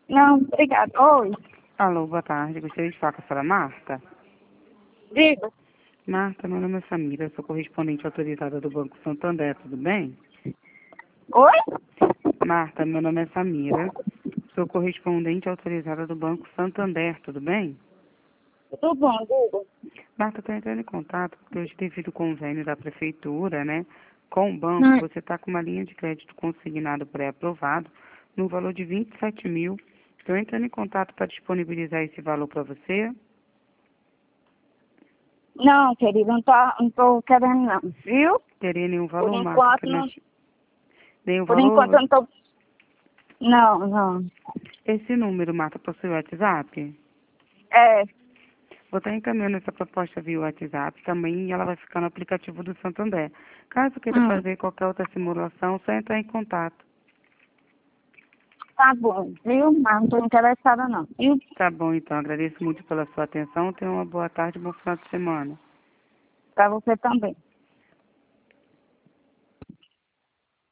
Não, obrigada. Oi, Alô, boa tarde. Gostaria de falar com a senhora Marta. diga. Marta, meu nome é Samira, sou correspondente autorizada do Banco Santander, tudo bem? Oi? Marta, meu nome é Samira, sou correspondente autorizada do Banco Santander, tudo bem? Tudo bom, Google? Marta, estou entrando em contato porque hoje, devido ao convênio da prefeitura, né, com o banco, você está com uma linha de crédito consignado pré-aprovado no valor de 27 mil. Estou entrando em contato para disponibilizar esse valor para você. Não, querida, não tô querendo não, viu? Teria nenhum Por valor, Marta, enquanto que não. nós... Nenhum Por enquanto valor? eu não tô. Não, não. Esse número, Marta, possui WhatsApp? É, Vou estar encaminhando essa proposta via WhatsApp também e ela vai ficar no aplicativo do Santander. Caso queira hum, fazer qualquer outra simulação, só entrar em contato. tá bom, viu? Mas não tô interessada não, viu? Tá bom, então. Agradeço muito pela sua atenção. Tenha uma boa tarde e bom final de semana. Pra você também.